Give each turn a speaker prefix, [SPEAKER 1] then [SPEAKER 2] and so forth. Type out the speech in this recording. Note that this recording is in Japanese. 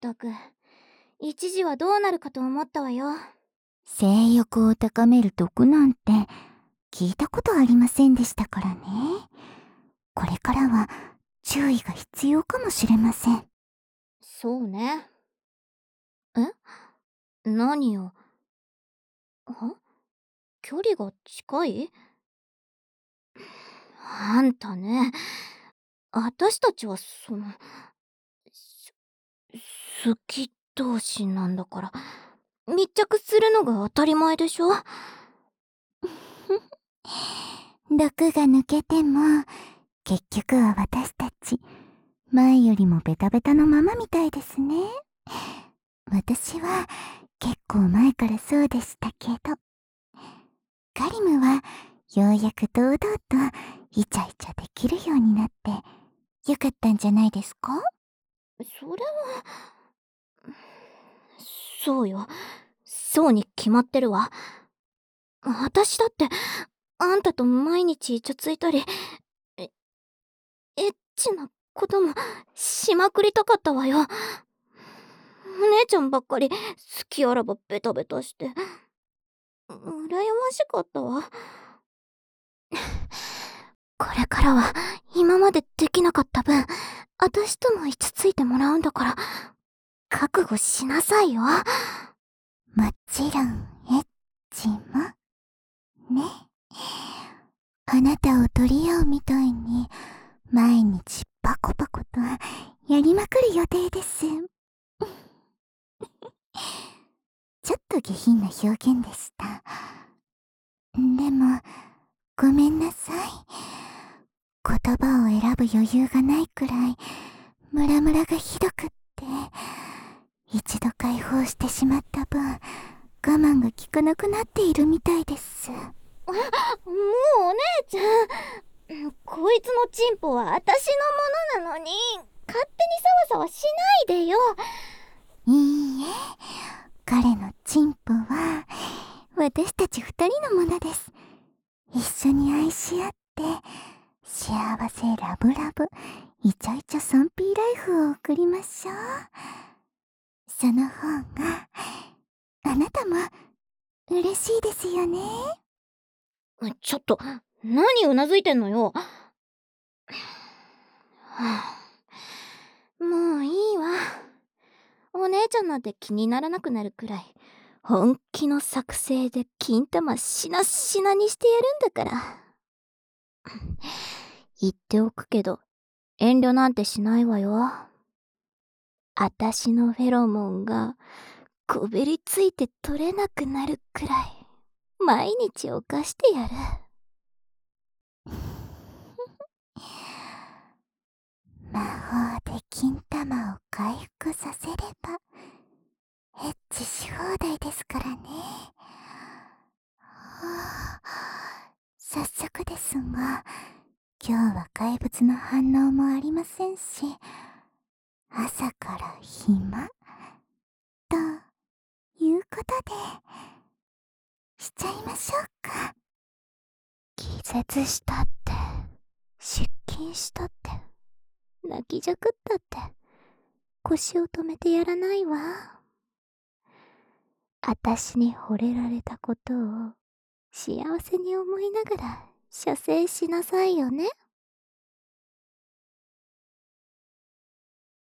[SPEAKER 1] ったく、一時はどうなるかと思ったわよ。
[SPEAKER 2] 性欲を高める毒なんて聞いたことありませんでしたからね。これからは注意が必要かもしれません。
[SPEAKER 1] そうね。何よ。距離が近い？あんたね、私たちは好き同士なんだから、密着するのが当たり前でしょ？
[SPEAKER 2] 毒が抜けても結局は私たち前よりもベタベタのままみたいですね。私は結構前からそうでしたけど、カリムはようやく堂々とイチャイチャできるようになってよかったんじゃないですか？
[SPEAKER 1] それは、そうよ。そうに決まってるわ。私だって、あんたと毎日イチャついたり、エエッチなこともしまくりたかったわよ。お姉ちゃんばっかり好きあらばベタベタして、羨ましかったわ。これからは今までできなかった分、私ともイチャついてもらうんだから、覚悟しなさいよ。
[SPEAKER 2] もちろんエッチもね。あなたを取り合うみたいに毎日パコパコとやりまくる予定です。ちょっと下品な表現でした。でもごめんなさい。言葉を選ぶ余裕がないくらいムラムラがひどくって、一度解放してしまった分我慢が効かなくなっているみたいです。
[SPEAKER 1] もうお姉ちゃん、こいつのチンポは私のものなのに、勝手にサワサワしないでよ。
[SPEAKER 2] いいえ、彼のチンポは私たち二人のものです。一緒に愛し合って幸せラブラブイチャイチャ 3P ライフを送りましょう。その方があなたも嬉しいですよね。
[SPEAKER 1] ちょっと、何うなずいてんのよ。はあ、もういいわ。お姉ちゃんなんて気にならなくなるくらい、本気の作戦で金玉しなしなにしてやるんだから。言っておくけど、遠慮なんてしないわよ。あたしのフェロモンがこびりついて取れなくなるくらい、毎日犯してやる。
[SPEAKER 2] 魔法で金玉を回復させればエッチし放題ですからね。早速ですが、今日は怪物の反応もありませんし、朝から暇ということでしちゃいましょうか。
[SPEAKER 1] 気絶したって、失禁したって、泣きじゃくったって、腰を止めてやらないわ。あたしに惚れられたことを幸せに思いながら射精しなさいよね。